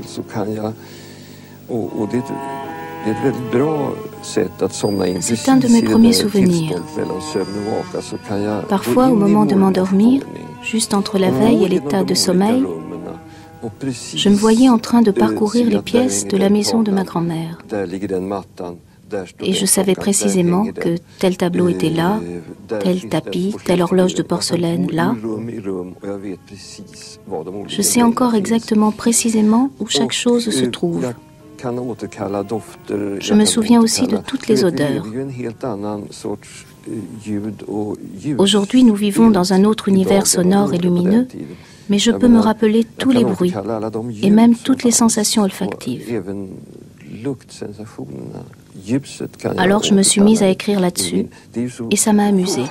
C'est un de mes premiers souvenirs. Parfois, au moment de m'endormir, juste entre la veille et l'état de sommeil, je me voyais en train de parcourir les pièces de la maison de ma grand-mère. Et je savais précisément que tel tableau était là, tel tapis, telle horloge de porcelaine là. Je sais encore exactement précisément où chaque chose se trouve. Je me souviens aussi de toutes les odeurs. Aujourd'hui, nous vivons dans un autre univers sonore et lumineux, mais je peux me rappeler tous les bruits et même toutes les sensations olfactives. Alors je me suis mise à écrire là-dessus et ça m'a amusée.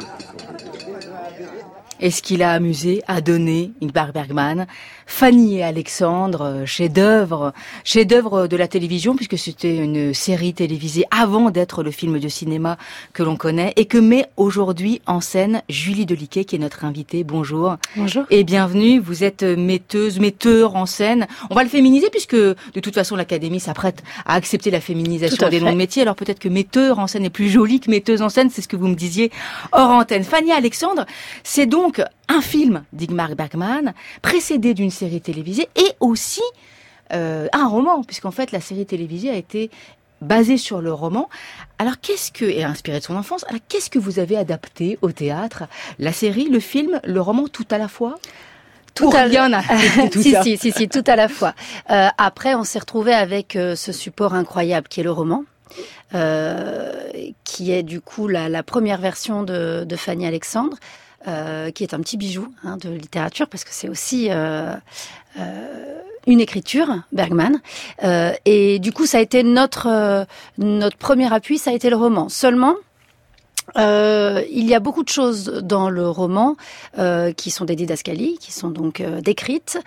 Et ce qui l'a amusé a donné Ingmar Bergman, Fanny et Alexandre, chef-d'œuvre de la télévision, puisque c'était une série télévisée avant d'être le film de cinéma que l'on connaît et que met aujourd'hui en scène Julie Deliquet, qui est notre invitée. Bonjour. Bonjour. Et bienvenue. Vous êtes metteur en scène. On va le féminiser puisque de toute façon l'Académie s'apprête à accepter la féminisation des noms de métiers. Alors peut-être que metteur en scène est plus joli que metteuse en scène, c'est ce que vous me disiez hors antenne. Fanny et Alexandre, c'est donc un film d'Ingmar Bergman, précédé d'une série télévisée et aussi un roman, puisqu'en fait la série télévisée a été basée sur le roman. Alors et inspiré de son enfance, alors qu'est-ce que vous avez adapté au théâtre? La série, le film, le roman, tout à la fois? Si, tout à la fois. Après, on s'est retrouvé avec ce support incroyable qui est le roman. Qui est du coup la première version de Fanny Alexandre, qui est un petit bijou de littérature, parce que c'est aussi une écriture, Bergman. Et du coup, ça a été notre premier appui, ça a été le roman. Seulement, il y a beaucoup de choses dans le roman qui sont des didascalies, qui sont donc décrites,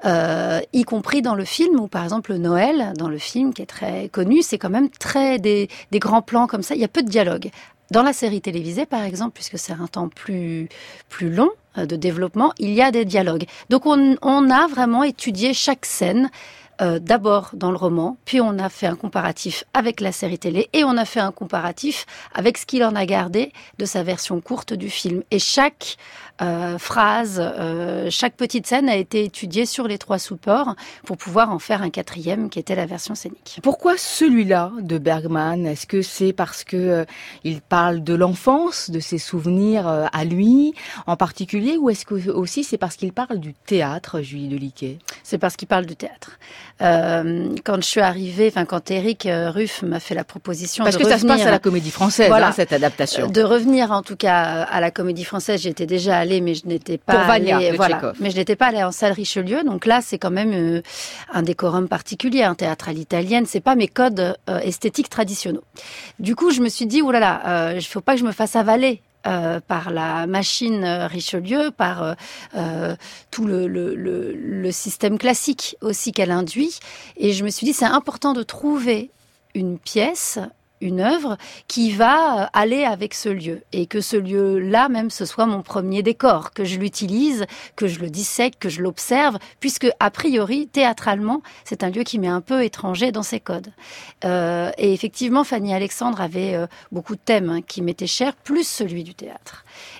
y compris dans le film où, par exemple, Noël, dans le film qui est très connu, c'est quand même des grands plans comme ça, il y a peu de dialogue. Dans la série télévisée, par exemple, puisque c'est un temps plus long de développement, il y a des dialogues. Donc on a vraiment étudié chaque scène, d'abord dans le roman, puis on a fait un comparatif avec la série télé et on a fait un comparatif avec ce qu'il en a gardé de sa version courte du film. Et chaque phrase, chaque petite scène a été étudiée sur les 3 supports pour pouvoir en faire un 4e qui était la version scénique. Pourquoi celui-là de Bergman? Est-ce que c'est parce que il parle de l'enfance, de ses souvenirs à lui en particulier, ou est-ce que aussi c'est parce qu'il parle du théâtre, Julie Deliquet? C'est parce qu'il parle du théâtre. Quand je suis arrivée, quand Éric Ruff m'a fait la proposition parce de que revenir, ça se passe à la Comédie Française, voilà, cette adaptation. De revenir en tout cas à la Comédie Française, j'étais déjà allée, mais je n'étais pas pour Vania, allée, Tchekhov. Mais je n'étais pas allée en salle Richelieu. Donc là, c'est quand même un décorum particulier, un théâtre à l'italienne. C'est pas mes codes esthétiques traditionnels. Du coup, je me suis dit, il faut pas que je me fasse avaler par la machine Richelieu, par tout le système classique aussi qu'elle induit. Et je me suis dit, c'est important de trouver une pièce, une œuvre qui va aller avec ce lieu, et que ce lieu-là même ce soit mon premier décor, que je l'utilise, que je le dissèque, que je l'observe, puisque a priori théâtralement c'est un lieu qui m'est un peu étranger dans ses codes. Et effectivement, Fanny Alexandre avait beaucoup de thèmes qui m'étaient chers, plus celui du théâtre.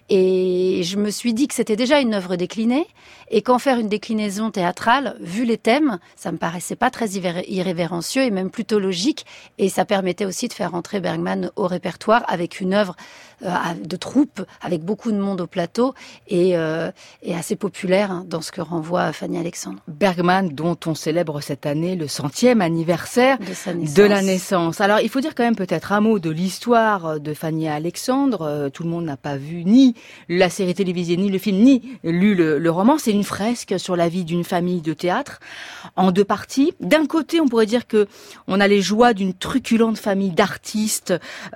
Et je me suis dit que c'était déjà une œuvre déclinée, et qu'en faire une déclinaison théâtrale, vu les thèmes, ça me paraissait pas très irrévérencieux et même plutôt logique, et ça permettait aussi de faire rentrer Bergman au répertoire avec une œuvre de troupe, avec beaucoup de monde au plateau, et assez populaire dans ce que renvoie Fanny Alexandre. Bergman, dont on célèbre cette année le 100e anniversaire de la naissance. Alors, il faut dire quand même peut-être un mot de l'histoire de Fanny Alexandre. Tout le monde n'a pas vu ni la série télévisée, ni le film, ni lu le roman. C'est une fresque sur la vie d'une famille de théâtre en 2 parties. D'un côté, on pourrait dire que on a les joies d'une truculente famille d'artistes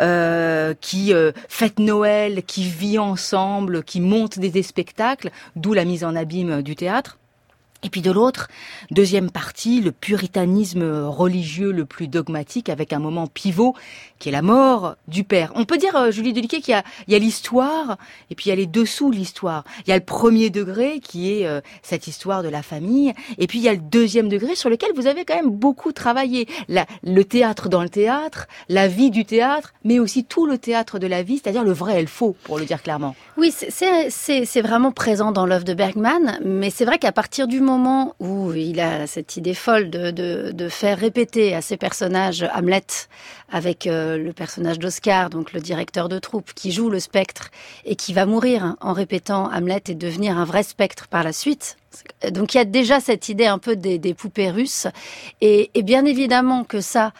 qui fête Noël, qui vit ensemble, qui monte des spectacles, d'où la mise en abîme du théâtre. Et puis de l'autre, deuxième partie, le puritanisme religieux le plus dogmatique avec un moment pivot qui est la mort du père. On peut dire, Julie Deliquet, qu'il y a l'histoire et puis il y a les dessous de l'histoire. Il y a le premier degré qui est cette histoire de la famille et puis il y a le deuxième degré sur lequel vous avez quand même beaucoup travaillé. Le théâtre dans le théâtre, la vie du théâtre, mais aussi tout le théâtre de la vie, c'est-à-dire le vrai et le faux, pour le dire clairement. Oui, c'est vraiment présent dans l'œuvre de Bergman, mais c'est vrai qu'à partir du moment où il a cette idée folle de faire répéter à ses personnages Hamlet avec le personnage d'Oscar, donc le directeur de troupe, qui joue le spectre et qui va mourir en répétant Hamlet et devenir un vrai spectre par la suite. Donc il y a déjà cette idée un peu des poupées russes et bien évidemment que ça...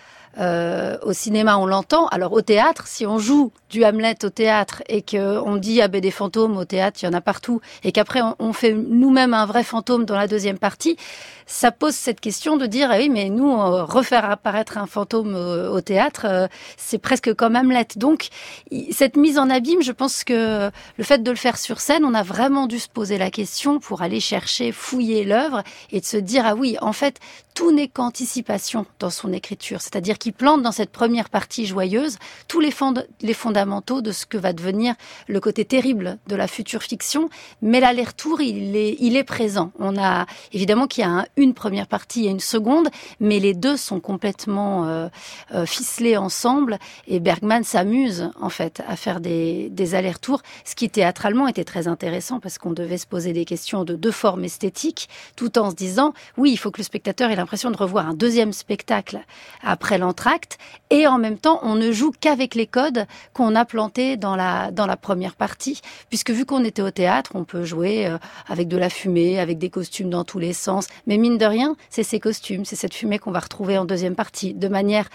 au cinéma, on l'entend. Alors au théâtre, si on joue du Hamlet au théâtre et qu'on dit des fantômes au théâtre, il y en a partout, et qu'après on fait nous-mêmes un vrai fantôme dans la deuxième partie, ça pose cette question de dire oui, mais nous refaire apparaître un fantôme au théâtre, c'est presque comme Hamlet. Donc cette mise en abîme, je pense que le fait de le faire sur scène, on a vraiment dû se poser la question pour aller chercher, fouiller l'œuvre et de se dire ah oui, en fait tout n'est qu'anticipation dans son écriture, c'est-à-dire qu'il plante dans cette première partie joyeuse tous les fondamentaux de ce que va devenir le côté terrible de la future fiction, mais l'aller-retour, il est présent. On a évidemment qu'il y a une première partie et une seconde, mais les deux sont complètement ficelés ensemble, et Bergman s'amuse en fait à faire des allers-retours, ce qui théâtralement était très intéressant parce qu'on devait se poser des questions de deux formes esthétiques, tout en se disant oui, il faut que le spectateur ait l'impression de revoir un deuxième spectacle après l'entracte, et en même temps on ne joue qu'avec les codes qu'on a plantés dans la première partie, puisque vu qu'on était au théâtre, on peut jouer avec de la fumée, avec des costumes dans tous les sens, mais mine de rien, c'est ces costumes, c'est cette fumée qu'on va retrouver en deuxième partie, de manière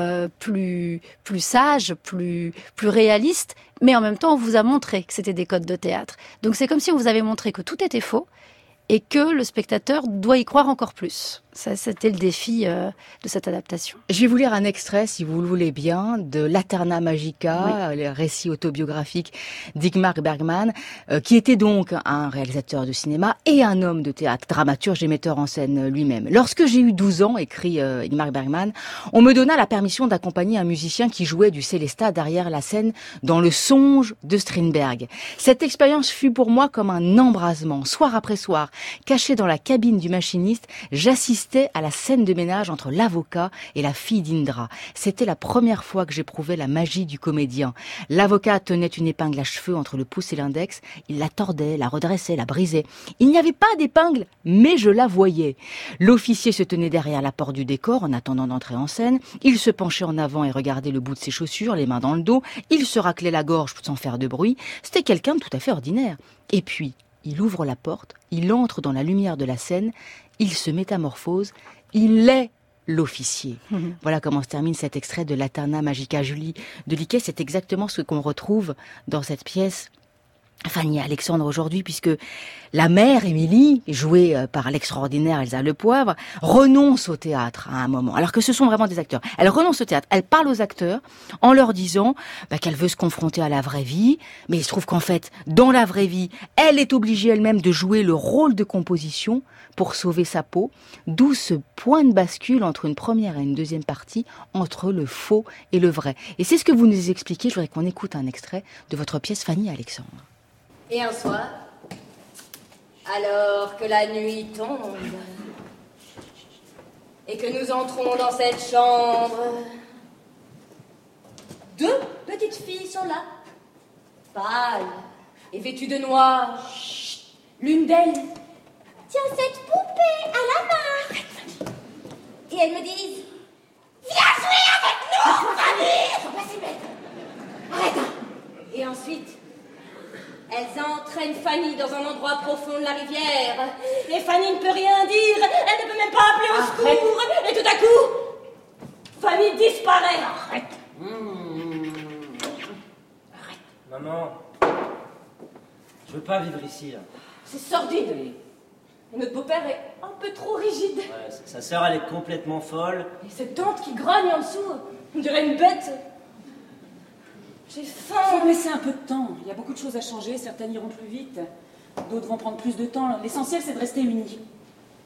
plus sage, plus réaliste, mais en même temps on vous a montré que c'était des codes de théâtre. Donc c'est comme si on vous avait montré que tout était faux, et que le spectateur doit y croire encore plus. Ça, c'était le défi de cette adaptation. Je vais vous lire un extrait, si vous le voulez bien, de l'Aterna Magica, oui. Le récit autobiographique d'Ingmar Bergman, qui était donc un réalisateur de cinéma et un homme de théâtre, dramaturge et metteur en scène lui-même. Lorsque j'ai eu 12 ans, écrit Ingmar Bergman, on me donna la permission d'accompagner un musicien qui jouait du Célestat derrière la scène dans Le Songe de Strindberg. Cette expérience fut pour moi comme un embrasement. Soir après soir, caché dans la cabine du machiniste, j'assistais à la scène de ménage entre l'avocat et la fille d'Indra. C'était la première fois que j'éprouvais la magie du comédien. L'avocat tenait une épingle à cheveux entre le pouce et l'index. Il la tordait, la redressait, la brisait. Il n'y avait pas d'épingle, mais je la voyais. L'officier se tenait derrière la porte du décor en attendant d'entrer en scène. Il se penchait en avant et regardait le bout de ses chaussures, les mains dans le dos. Il se raclait la gorge sans faire de bruit. C'était quelqu'un de tout à fait ordinaire. Et puis, il ouvre la porte, il entre dans la lumière de la scène, il se métamorphose, il est l'officier. Voilà comment se termine cet extrait de l'Aterna Magica. Julie Deliquet, c'est exactement ce qu'on retrouve dans cette pièce Fanny et Alexandre aujourd'hui, puisque la mère, Émilie, jouée par l'extraordinaire Elsa Le Poivre, renonce au théâtre à un moment, alors que ce sont vraiment des acteurs. Elle renonce au théâtre, elle parle aux acteurs en leur disant qu'elle veut se confronter à la vraie vie, mais il se trouve qu'en fait, dans la vraie vie, elle est obligée elle-même de jouer le rôle de composition pour sauver sa peau, d'où ce point de bascule entre une première et une deuxième partie, entre le faux et le vrai. Et c'est ce que vous nous expliquez. Je voudrais qu'on écoute un extrait de votre pièce Fanny et Alexandre. Et un soir, alors que la nuit tombe et que nous entrons dans cette chambre, deux petites filles sont là, pâles et vêtues de noir. L'une d'elles tient cette poupée à la main et elles me disent: viens jouer avec nous, Fanny! Faut pas s'y mettre. Arrête. Et ensuite, elles entraînent Fanny dans un endroit profond de la rivière. Et Fanny ne peut rien dire. Elle ne peut même pas appeler au secours. Et tout à coup, Fanny disparaît. Arrête. Arrête. Maman, je veux pas vivre ici, là. C'est sordide. Et notre beau-père est un peu trop rigide. Ouais, sa sœur, elle est complètement folle. Et cette tante qui grogne en dessous, on dirait une bête. J'ai faim. Faut laisser un peu de temps. Il y a beaucoup de choses à changer. Certaines iront plus vite. D'autres vont prendre plus de temps. L'essentiel, c'est de rester unis.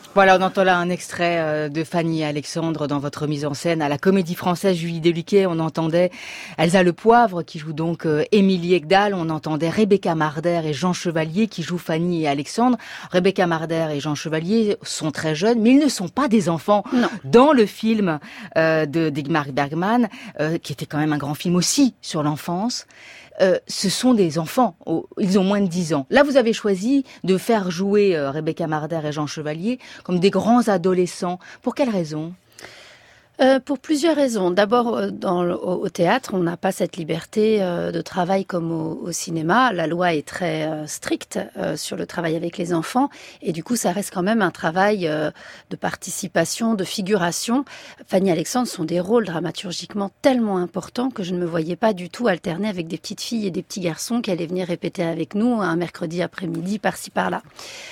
Voilà, on entend là un extrait de Fanny et Alexandre dans votre mise en scène. À la Comédie Française Julie Deluquet, on entendait Elsa Le Poivre qui joue donc Émilie Egdal. On entendait Rebecca Marder et Jean Chevalier qui jouent Fanny et Alexandre. Rebecca Marder et Jean Chevalier sont très jeunes, mais ils ne sont pas des enfants. Non. Dans le film d'Ingmar Bergman, qui était quand même un grand film aussi sur l'enfance, ce sont des enfants, ils ont moins de 10 ans. Là, vous avez choisi de faire jouer Rebecca Marder et Jean Chevalier comme des grands adolescents. Pour quelle raison ? Pour plusieurs raisons. D'abord, au théâtre, on n'a pas cette liberté de travail comme au cinéma. La loi est très stricte sur le travail avec les enfants et du coup, ça reste quand même un travail de participation, de figuration. Fanny et Alexandre sont des rôles dramaturgiquement tellement importants que je ne me voyais pas du tout alterner avec des petites filles et des petits garçons qui allaient venir répéter avec nous un mercredi après-midi par-ci par-là.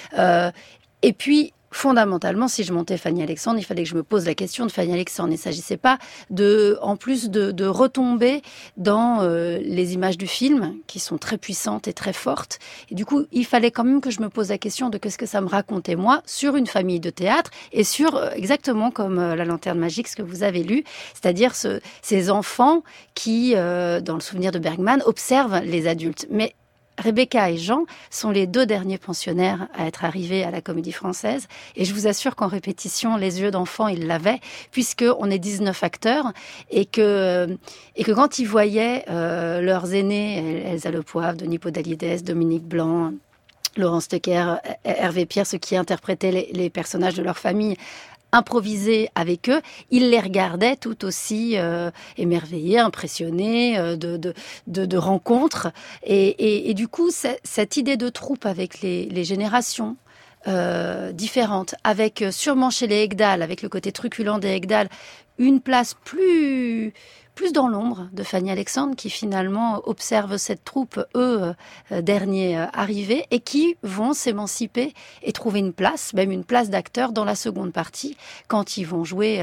Et puis, fondamentalement, si je montais Fanny Alexandre, il fallait que je me pose la question de Fanny Alexandre. Il ne s'agissait pas en plus de retomber dans les images du film, qui sont très puissantes et très fortes. Et du coup, il fallait quand même que je me pose la question de qu'est-ce que ça me racontait, moi, sur une famille de théâtre et sur, exactement comme La Lanterne Magique, ce que vous avez lu, c'est-à-dire ces enfants qui, dans le souvenir de Bergman, observent les adultes. Mais Rebecca et Jean sont les 2 derniers pensionnaires à être arrivés à la Comédie Française. Et je vous assure qu'en répétition, les yeux d'enfant, ils l'avaient, puisqu'on est 19 acteurs et que quand ils voyaient leurs aînés, Elsa Le Poivre, Denis Podalides, Dominique Blanc, Laurence Tucker, Hervé Pierre, ceux qui interprétaient les personnages de leur famille, improviser avec eux, ils les regardaient tout aussi émerveillés, impressionnés de rencontres. Et du coup, cette idée de troupe avec les générations différentes, avec sûrement chez les Egdal, avec le côté truculent des Egdal, une place plus dans l'ombre de Fanny Alexandre, qui finalement observe cette troupe, derniers arrivés, et qui vont s'émanciper et trouver une place, même une place d'acteur dans la seconde partie, quand ils vont jouer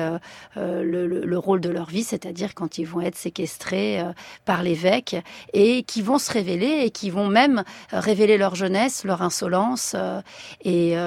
le rôle de leur vie, c'est-à-dire quand ils vont être séquestrés par l'évêque, et qui vont se révéler, et qui vont même révéler leur jeunesse, leur insolence, et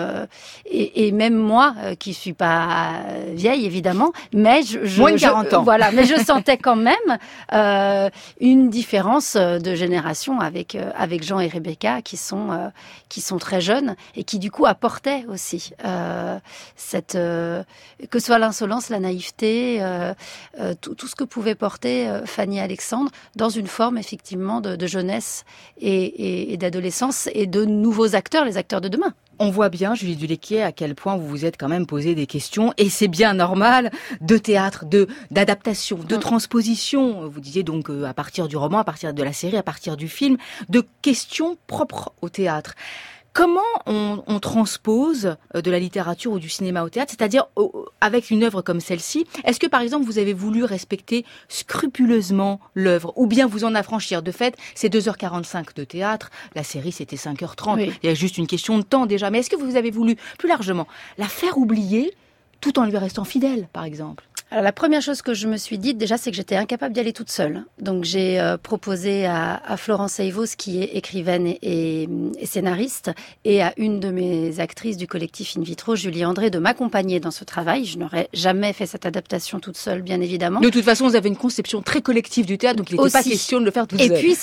même moi, qui suis pas vieille, évidemment, mais moins de 40 ans. Voilà, mais je sentais quand même une différence de génération avec Jean et Rebecca qui sont très jeunes et qui du coup apportaient aussi cette que ce soit l'insolence, la naïveté, tout ce que pouvait porter Fanny Alexandre dans une forme effectivement de jeunesse et d'adolescence et de nouveaux acteurs, les acteurs de demain. On voit bien, Julie Deluquet, à quel point vous vous êtes quand même posé des questions, et c'est bien normal, de théâtre, d'adaptation, de transposition. Vous disiez donc à partir du roman, à partir de la série, à partir du film, de questions propres au théâtre. Comment on transpose de la littérature ou du cinéma au théâtre, c'est-à-dire avec une œuvre comme celle-ci? Est-ce que par exemple vous avez voulu respecter scrupuleusement l'œuvre ou bien vous en affranchir? De fait, c'est 2h45 de théâtre, la série c'était 5h30, oui. Il y a juste une question de temps déjà. Mais est-ce que vous avez voulu plus largement la faire oublier tout en lui restant fidèle, par exemple? Alors la première chose que je me suis dite déjà, c'est que j'étais incapable d'y aller toute seule. Donc j'ai proposé à Florence Eivos, qui est écrivaine et scénariste, et à une de mes actrices du collectif In Vitro, Julie André, de m'accompagner dans ce travail. Je n'aurais jamais fait cette adaptation toute seule, bien évidemment. De toute façon, vous avez une conception très collective du théâtre, donc il n'était pas question de le faire toute seule. Et puis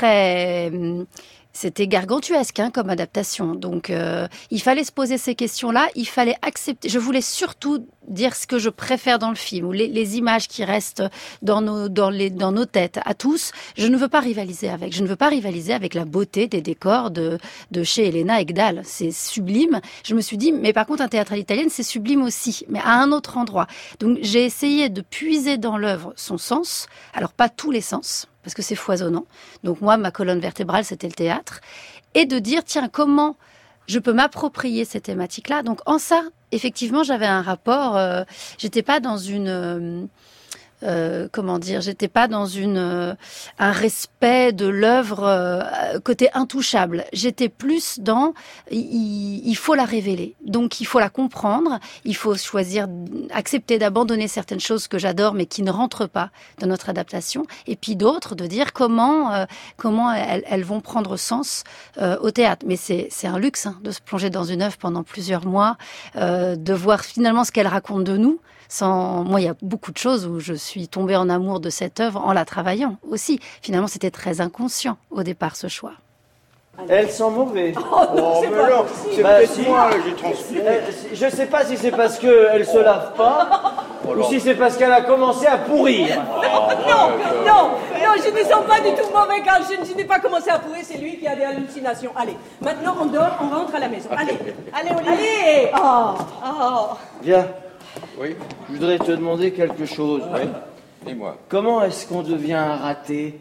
c'était gargantuesque comme adaptation. Donc il fallait se poser ces questions-là, il fallait accepter. Je voulais surtout dire ce que je préfère dans le film, ou les images qui restent dans nos têtes à tous. Je ne veux pas rivaliser avec. Je ne veux pas rivaliser avec la beauté des décors de chez Elena Egdal. C'est sublime. Je me suis dit, mais par contre, un théâtre à l'italienne, c'est sublime aussi, mais à un autre endroit. Donc j'ai essayé de puiser dans l'œuvre son sens. Alors pas tous les sens, parce que c'est foisonnant. Donc moi, ma colonne vertébrale, c'était le théâtre. Et de dire, tiens, comment je peux m'approprier ces thématiques-là. Donc en ça, effectivement, j'avais un rapport... j'étais pas dans une j'étais pas dans un respect de l'œuvre côté intouchable. J'étais plus dans il faut la révéler. Donc il faut la comprendre, il faut choisir, accepter d'abandonner certaines choses que j'adore mais qui ne rentrent pas dans notre adaptation, et puis d'autres de dire comment elles vont prendre sens au théâtre. Mais c'est un luxe de se plonger dans une œuvre pendant plusieurs mois, de voir finalement ce qu'elle raconte de nous. Moi, il y a beaucoup de choses où je suis tombée en amour de cette œuvre en la travaillant aussi. Finalement, c'était très inconscient au départ, ce choix. Elle sent mauvais. Oh, mais alors, c'est peut-être moi, j'ai transpiré. Je sais pas si c'est parce qu'elle se lave pas, ou si c'est parce qu'elle a commencé à pourrir. Non, je ne sens pas du tout mauvais car je n'ai pas commencé à pourrir, c'est lui qui a des hallucinations. Allez, maintenant on dort, on rentre à la maison. Allez, Olivier. Viens. Oui, Je voudrais te demander quelque chose. oui. Et moi? Comment est-ce qu'on devient un raté?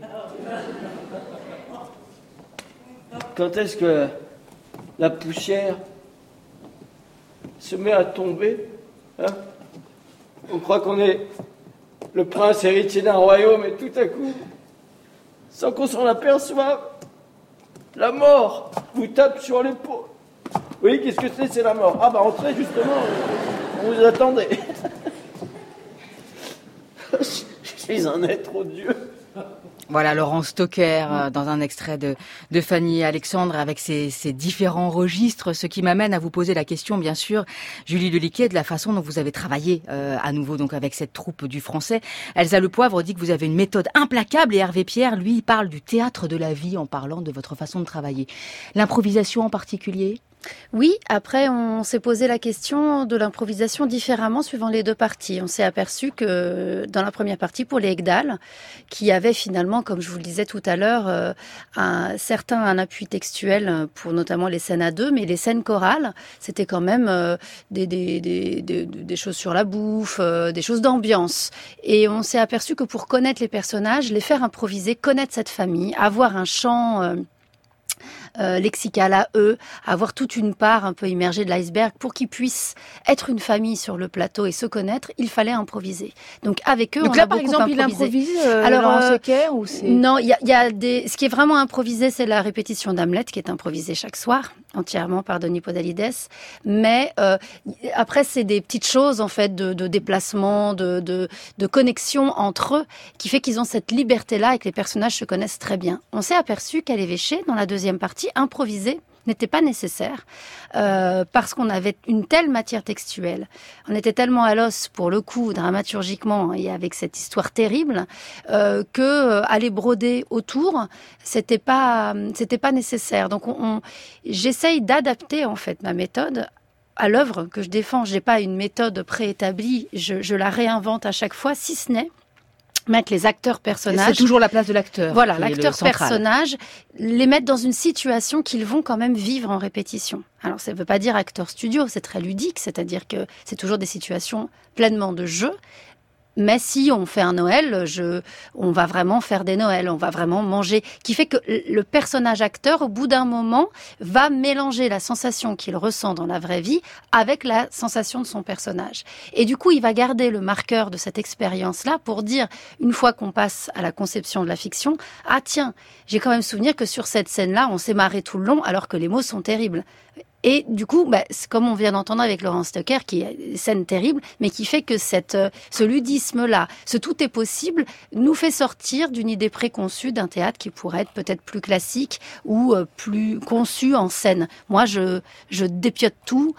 Quand est-ce que la poussière se met à tomber, hein? On croit qu'on est le prince héritier d'un royaume et tout à coup, sans qu'on s'en aperçoive, la mort vous tape sur l'épaule. Oui, qu'est-ce que c'est? C'est la mort. Ah bah entrez justement, on vous attendait. Je suis un être odieux. Voilà, Laurent Stocker, dans un extrait de Fanny Alexandre, avec ses différents registres, ce qui m'amène à vous poser la question, bien sûr, Julie Deliquet, de la façon dont vous avez travaillé à nouveau donc avec cette troupe du Français. Elsa Le Poivre dit que vous avez une méthode implacable, et Hervé Pierre, lui, il parle du théâtre de la vie en parlant de votre façon de travailler. L'improvisation en particulier ? Oui, après on s'est posé la question de l'improvisation différemment suivant les deux parties. On s'est aperçu que dans la première partie, pour les Egdal, qui avait finalement, comme je vous le disais tout à l'heure, un appui textuel pour notamment les scènes à deux, mais les scènes chorales, c'était quand même des choses sur la bouffe, des choses d'ambiance. Et on s'est aperçu que pour connaître les personnages, les faire improviser, connaître cette famille, avoir un chant lexical à eux, avoir toute une part un peu immergée de l'iceberg pour qu'ils puissent être une famille sur le plateau et se connaître, il fallait improviser. Donc avec eux, donc on là, a par beaucoup exemple, improvisé. il improvise Laurent Stocker ou c'est... Non, il y a ce qui est vraiment improvisé, c'est la répétition d'Hamlet qui est improvisée chaque soir, entièrement par Denis Podalides. Mais après, c'est des petites choses en fait de déplacement, de connexion entre eux, qui fait qu'ils ont cette liberté-là et que les personnages se connaissent très bien. On s'est aperçu qu'à l'Évêché, dans la deuxième partie, improviser n'était pas nécessaire parce qu'on avait une telle matière textuelle. On était tellement à l'os pour le coup, dramaturgiquement, et avec cette histoire terrible, que aller broder autour, c'était pas nécessaire. Donc j'essaye d'adapter en fait ma méthode à l'œuvre que je défends. J'ai pas une méthode préétablie, je la réinvente à chaque fois, si ce n'est mettre les acteurs personnages. C'est toujours la place de l'acteur. Voilà, l'acteur personnage, les mettre dans une situation qu'ils vont quand même vivre en répétition. Alors ça ne veut pas dire acteur studio, c'est très ludique, c'est-à-dire que c'est toujours des situations pleinement de jeu. Mais si on fait un Noël, on va vraiment faire des Noëls, on va vraiment manger, qui fait que le personnage acteur, au bout d'un moment, va mélanger la sensation qu'il ressent dans la vraie vie avec la sensation de son personnage. Et du coup, il va garder le marqueur de cette expérience-là pour dire, une fois qu'on passe à la conception de la fiction, ah tiens, j'ai quand même souvenir que sur cette scène-là, on s'est marré tout le long alors que les mots sont terribles. Et du coup, c'est comme on vient d'entendre avec Laurent Stocker, qui est une scène terrible, mais qui fait que ce ludisme-là, ce tout est possible, nous fait sortir d'une idée préconçue d'un théâtre qui pourrait être peut-être plus classique ou plus conçu en scène. Moi, je dépiote tout,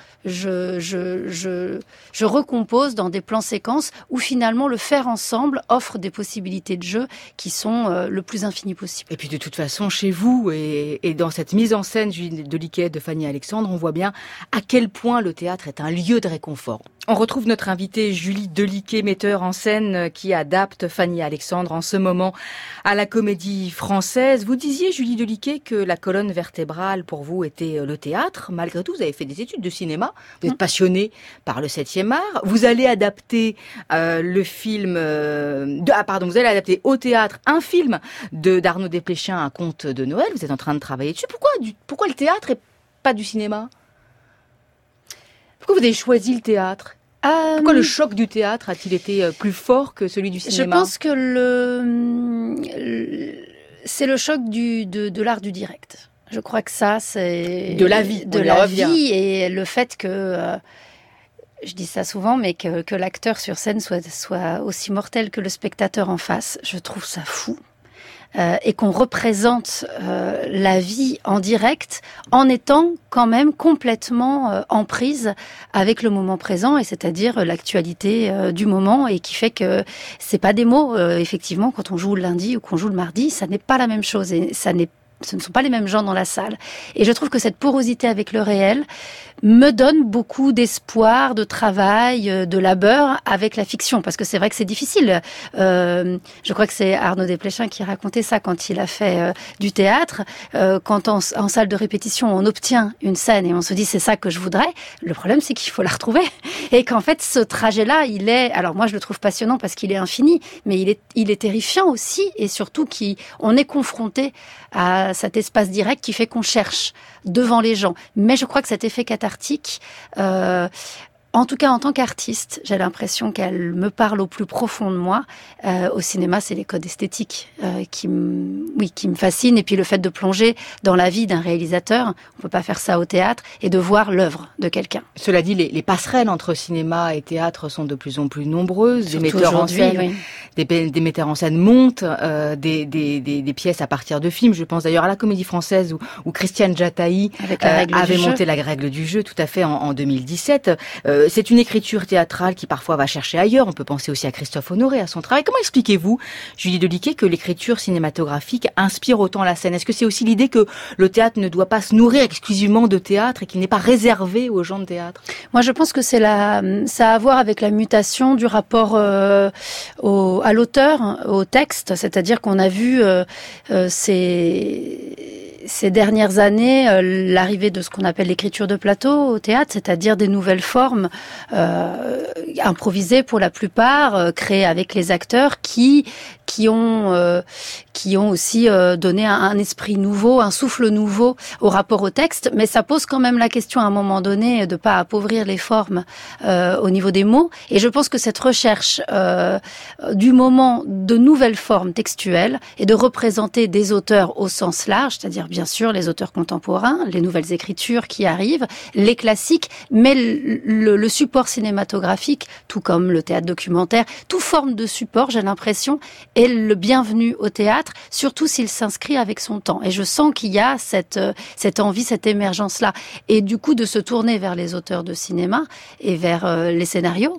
je recompose dans des plans-séquences où finalement le faire ensemble offre des possibilités de jeu qui sont le plus infinies possible. Et puis de toute façon, chez vous et dans cette mise en scène Julie Deliquet de Fanny Alexandre, on voit bien à quel point le théâtre est un lieu de réconfort. On retrouve notre invitée Julie Deliquet, metteur en scène qui adapte Fanny Alexandre en ce moment à la Comédie Française. Vous disiez, Julie Deliquet, que la colonne vertébrale pour vous était le théâtre. Malgré tout, vous avez fait des études de cinéma. Vous êtes passionnée par le 7e art. Vous allez adapter le film... vous allez adapter au théâtre un film d'Arnaud Desplechin, Un conte de Noël. Vous êtes en train de travailler dessus. Pourquoi le théâtre et pas du cinéma? Pourquoi vous avez choisi le théâtre? Pourquoi le choc du théâtre a-t-il été plus fort que celui du cinéma ? Je pense que c'est le choc de l'art du direct. Je crois que ça, c'est... De la vie. De la vie et le fait que... je dis ça souvent, mais que l'acteur sur scène soit aussi mortel que le spectateur en face, je trouve ça fou. Et qu'on représente la vie en direct en étant quand même complètement en prise avec le moment présent, et c'est-à-dire l'actualité du moment, et qui fait que c'est pas des mots. Effectivement, quand on joue le lundi ou qu'on joue le mardi, ça n'est pas la même chose, et ce ne sont pas les mêmes gens dans la salle. Et je trouve que cette porosité avec le réel me donne beaucoup d'espoir, de travail, de labeur avec la fiction. Parce que c'est vrai que c'est difficile. Je crois que c'est Arnaud Desplechin qui racontait ça quand il a fait du théâtre. Quand en salle de répétition, on obtient une scène et on se dit c'est ça que je voudrais. Le problème, c'est qu'il faut la retrouver. Et qu'en fait, ce trajet-là, alors moi je le trouve passionnant parce qu'il est infini, mais il est terrifiant aussi, et surtout qu'on est confronté à cet espace direct qui fait qu'on cherche devant les gens. Mais je crois que cet effet cathartique, en tout cas en tant qu'artiste, j'ai l'impression qu'elle me parle au plus profond de moi. Au cinéma, c'est les codes esthétiques qui me fascinent, et puis le fait de plonger dans la vie d'un réalisateur, on peut pas faire ça au théâtre, et de voir l'œuvre de quelqu'un. Cela dit, les passerelles entre cinéma et théâtre sont de plus en plus nombreuses. Des metteurs en scène, oui. Des metteurs en scène montent des pièces à partir de films. Je pense d'ailleurs à la Comédie Française où Christiane Jataï avait monté la règle du jeu, tout à fait, en 2017. C'est une écriture théâtrale qui parfois va chercher ailleurs. On peut penser aussi à Christophe Honoré, à son travail. Comment expliquez-vous, Julie Deliquet, que l'écriture cinématographique inspire autant la scène ? Est-ce que c'est aussi l'idée que le théâtre ne doit pas se nourrir exclusivement de théâtre et qu'il n'est pas réservé aux gens de théâtre ? Moi, je pense que ça a à voir avec la mutation du rapport à l'auteur, au texte. C'est-à-dire qu'on a vu ces dernières années l'arrivée de ce qu'on appelle l'écriture de plateau au théâtre, c'est-à-dire des nouvelles formes improvisées pour la plupart, créées avec les acteurs qui ont aussi donné un esprit nouveau, un souffle nouveau au rapport au texte. Mais ça pose quand même la question à un moment donné de pas appauvrir les formes au niveau des mots. Et je pense que cette recherche du moment de nouvelles formes textuelles et de représenter des auteurs au sens large, c'est-à-dire bien sûr les auteurs contemporains, les nouvelles écritures qui arrivent, les classiques, mais le support cinématographique, tout comme le théâtre documentaire, toute forme de support, j'ai l'impression, est le bienvenu au théâtre, surtout s'il s'inscrit avec son temps. Et je sens qu'il y a cette envie, cette émergence-là. Et du coup, de se tourner vers les auteurs de cinéma et vers les scénarios,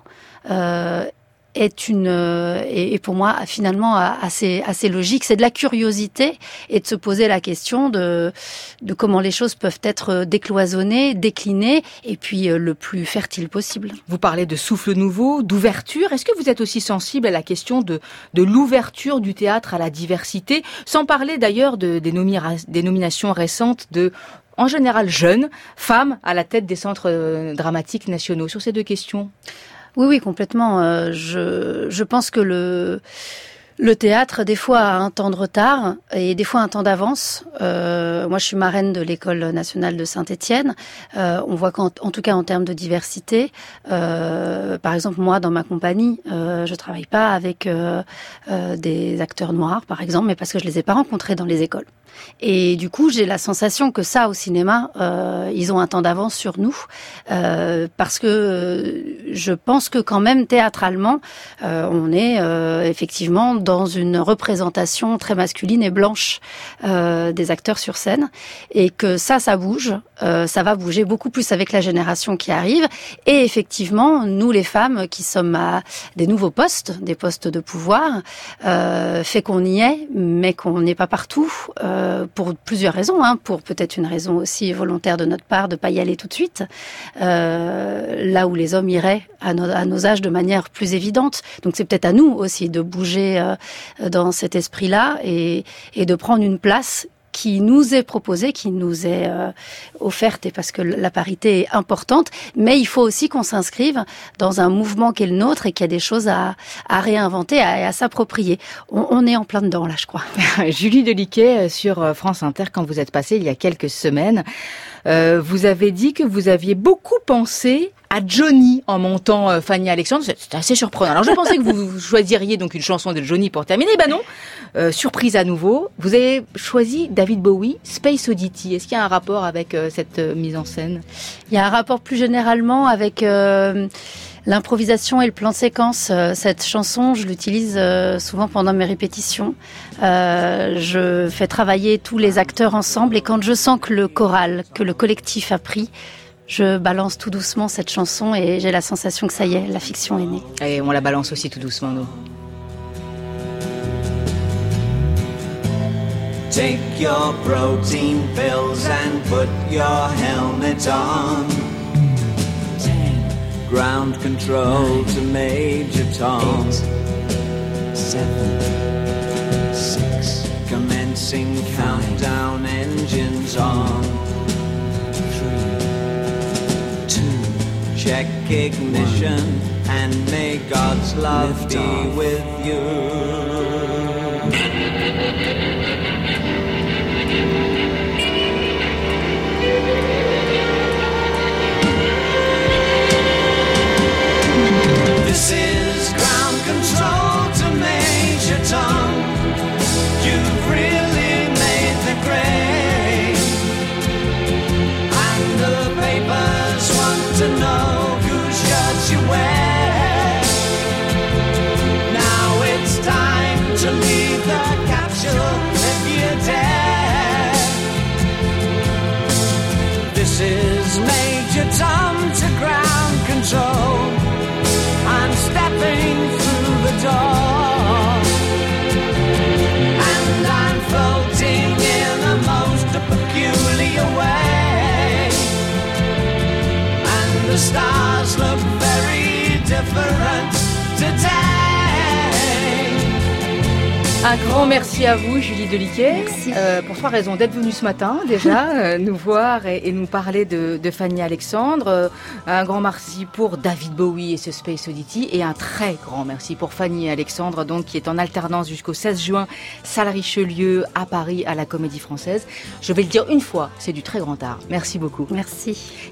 est pour moi finalement assez logique. C'est de la curiosité et de se poser la question de comment les choses peuvent être décloisonnées, déclinées, et puis le plus fertile possible. Vous parlez de souffle nouveau, d'ouverture. Est-ce que vous êtes aussi sensible à la question de l'ouverture du théâtre à la diversité, sans parler d'ailleurs des nominations récentes en général jeunes, femmes à la tête des centres dramatiques nationaux, sur ces deux questions? Oui, complètement. Je pense que le théâtre, des fois, a un temps de retard et des fois un temps d'avance. Moi, je suis marraine de l'École nationale de Saint-Étienne. On voit qu'en tout cas, en termes de diversité, par exemple, moi, dans ma compagnie, je travaille pas avec des acteurs noirs, par exemple, mais parce que je les ai pas rencontrés dans les écoles. Et du coup, j'ai la sensation que ça, au cinéma, ils ont un temps d'avance sur nous, parce que je pense que quand même, théâtralement, on est effectivement dans une représentation très masculine et blanche des acteurs sur scène, et que ça bouge, ça va bouger beaucoup plus avec la génération qui arrive, et effectivement, nous les femmes qui sommes à des nouveaux postes, des postes de pouvoir, fait qu'on y est, mais qu'on n'est pas partout, pour plusieurs raisons, pour peut-être une raison aussi volontaire de notre part de pas y aller tout de suite, là où les hommes iraient à nos âges de manière plus évidente. Donc c'est peut-être à nous aussi de bouger dans cet esprit-là et de prendre une place qui nous est proposée, qui nous est offerte, et parce que la parité est importante, mais il faut aussi qu'on s'inscrive dans un mouvement qui est le nôtre et qu'il y a des choses à réinventer, à s'approprier. On est en plein dedans, là, je crois. Julie Deliquet, sur France Inter, quand vous êtes passée il y a quelques semaines, vous avez dit que vous aviez beaucoup pensé à Johnny en montant Fanny Alexandre. C'est assez surprenant. Alors je pensais que vous choisiriez donc une chanson de Johnny pour terminer. Ben non, surprise à nouveau. Vous avez choisi David Bowie, Space Oddity. Est-ce qu'il y a un rapport avec cette mise en scène? Il y a un rapport plus généralement avec l'improvisation et le plan de séquence. Cette chanson, je l'utilise souvent pendant mes répétitions. Je fais travailler tous les acteurs ensemble et quand je sens que le choral, que le collectif a pris, je balance tout doucement cette chanson et j'ai la sensation que ça y est, la fiction est née. Et on la balance aussi tout doucement, nous. Take your protein pills and put your helmet on. 10. Ground control 9, to Major Tom. 8, 7, 6. Commencing 5, countdown, engines on. 3, 2. Check ignition and may God's love be off with you. This is ground control to Major Tom. You've really made the grade, and the papers want to know whose shirts you wear. Now it's time to leave the capsule if you dare. This is Major Tom to ground control. I'm stepping through the door, and I'm floating in a most peculiar way, and the stars look very different today. Un grand merci à vous, Julie Deliquet, pour 3 raisons. D'être venue ce matin, déjà, nous voir et nous parler de Fanny Alexandre. Un grand merci pour David Bowie et ce Space Oddity. Et un très grand merci pour Fanny Alexandre, donc, qui est en alternance jusqu'au 16 juin, salle Richelieu, à Paris, à la Comédie Française. Je vais le dire une fois, c'est du très grand art. Merci beaucoup. Merci.